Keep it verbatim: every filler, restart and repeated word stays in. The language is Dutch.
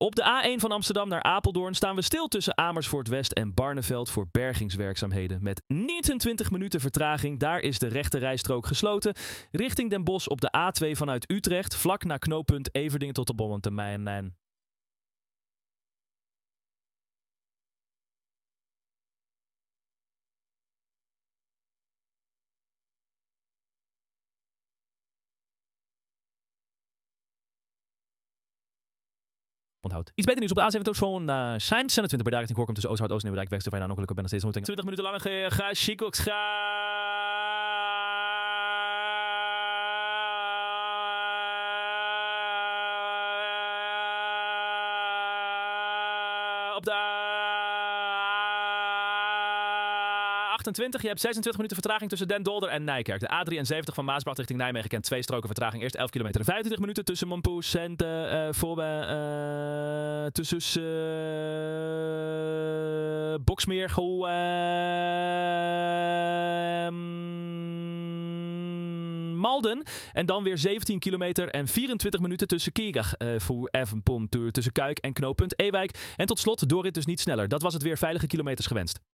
Op de A één van Amsterdam naar Apeldoorn staan we stil tussen Amersfoort West en Barneveld voor bergingswerkzaamheden. Met negenentwintig minuten vertraging, daar is de rechte rijstrook gesloten. Richting Den Bosch op de A twee vanuit Utrecht, vlak na knooppunt Everdingen tot de Bommentermijn. Onthoud. Iets beter nieuws op de A zevenentwintig van uh, Zijn zesentwintig bij Daring Korkum tussen Oosterhout, Oost-Nieuwdijk, Westerveen, Aanhokkelijk, ben nog steeds ontmoeting. twintig minuten lang ga Chicox ga op de achtentwintig. Je hebt zesentwintig minuten vertraging tussen Den Dolder en Nijkerk. De A drieënzeventig van Maasbracht richting Nijmegen kent twee stroken vertraging. Eerst elf kilometer en vijfentwintig minuten tussen Mompoes en uh, voor uh, tussen uh, Boksmeer, Goe, uh, Malden. En dan weer zeventien kilometer en vierentwintig minuten tussen Kiegach, uh, voor Evenpom, tussen Kuik en knooppunt Ewijk. En tot slot, doorrit dus niet sneller. Dat was het weer, veilige kilometers gewenst.